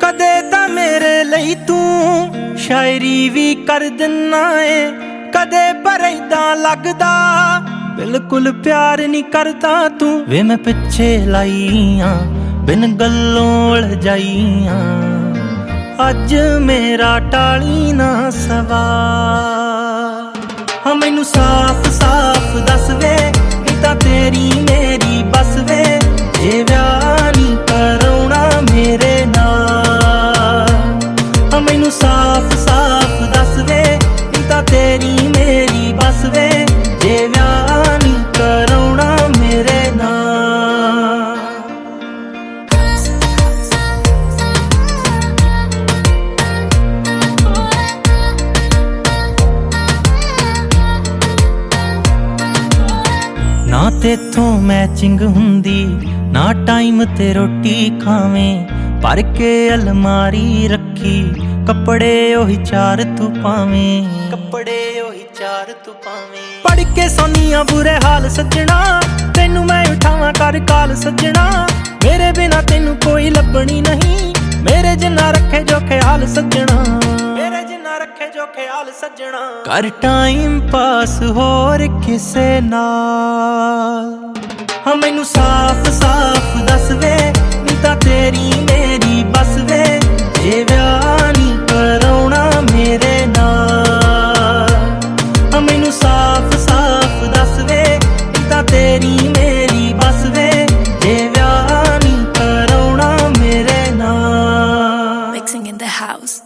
कदे तां मेरे लई तू शायरी भी कर दिना है, कदे पर इदां लगदा बिल्कुल प्यार नहीं करता तू। वे मैं पिछे लाइया बिन गल्लों उलझाइया, अज मेरा टाली ना सवाल। हाँ मैनू साफ साफ दस वे तां तेरी मेरी बस वे, जे व्याह नहीं कराउणा मेरे नाल। हाँ मैनू साफ साफ दस वे तां तेरी मेरी बस वे, जे व्याह नहीं कराउणा मेरे नाल। ना तेथों मैचिंग हुंदी ना टाइम ते रोटी खावें, भर के अलमारी रखी कपड़े ओही चार तू पावें, कपड़े ओही चार तू पावें। पढ़ के सोनिया बुरे हाल सजना, तेनू मैं उठावां कर काल सजना, मेरे बिना तेनू कोई लभनी नहीं, मेरे जिन्ना रखे जो ख्याल सजना, मेरे जिन्ना रखे जो ख्याल सजना। कर टाइम पास होर किसे नाल। हाँ मैनू साफ साफ दस वे तां तेरी मेरी बस वे, जे व्याह नहीं कराउणा मेरे नाल। हाँ मैनू साफ साफ दस वे तां तेरी मेरी बस वे, जे व्याह नहीं कराउणा मेरे नाल। Mixing in the house.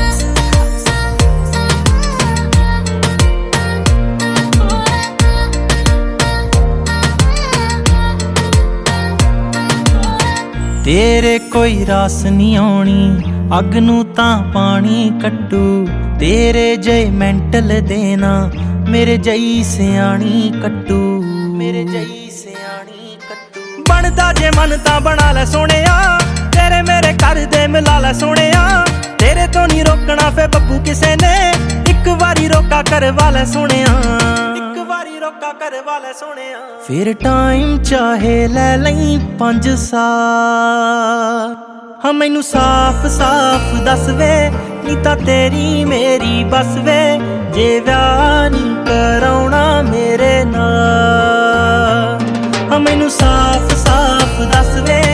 तेरे कोई रास नहीं आउणी, अग नूं तां पानी कट्टू, तेरे जय मैंटल देना मेरे जई सियाणी कट्टू, मेरे जई सियाणी कट्टू। बनदा जे मन तां बना लै सोहणिया, तेरे मेरे कर दे मिला लै सोहणिया, तेरे तो नहीं रोकना फे बब्बू किसे ने, एक वारी रोका करवा लै सोहणिया, एक वारी रोका करवा लै सोहणिया। फिर टाइम चाहे लै लई 5 साल। हाँ मैनू साफ साफ दस वे नी तां तेरी मेरी बस वे, जे व्याह नहीं कराउणा मेरे नाल। हाँ मैनू साफ साफ दस वे